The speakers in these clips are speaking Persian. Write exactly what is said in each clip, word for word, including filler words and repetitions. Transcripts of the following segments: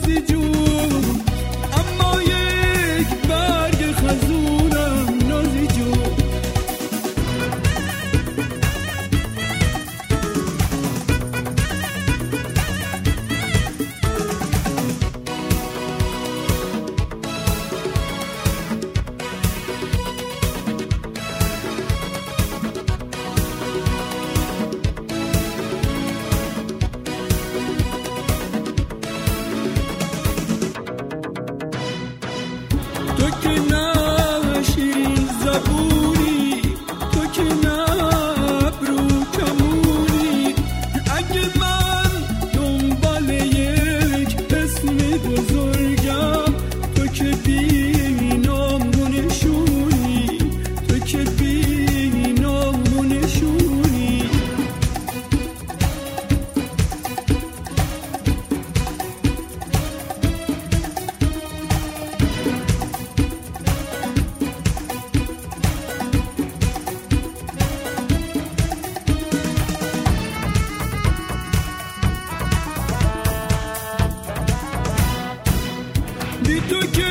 نازی جون، اما یک برگ خزونم نازی جون. تو که نه شیرین زبونی، تو که نه ابرو کمونی، اگه من دنبال یک اسم بزرگم، تو که بی نام و نشونی، تو که بی نام و نشونی. بی تو که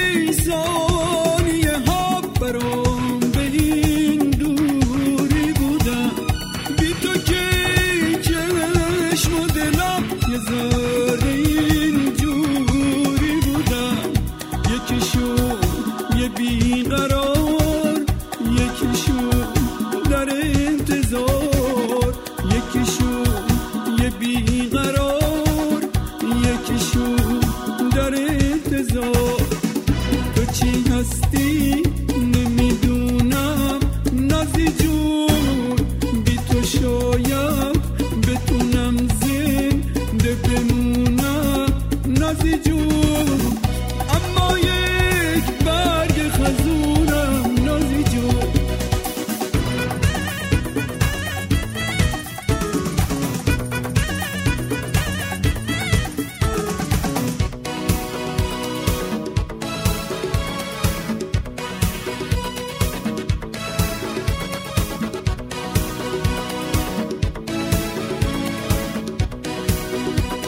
ثانیه ها برام به این دوری بودم، بی تو که چشم و دلم یه ذره اینجوری بودم. یکیشون یه بیقرار، یکیشون در انتظار، یکیشون یه بیقرار، یکیشون در انتظار. تو چی هستی نمیدونم نازی جون، بی تو شاید بتونم زنده بمونم نازی جون، اما یک برگ خزونم نازی جون.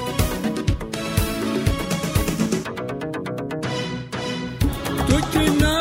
تو که نه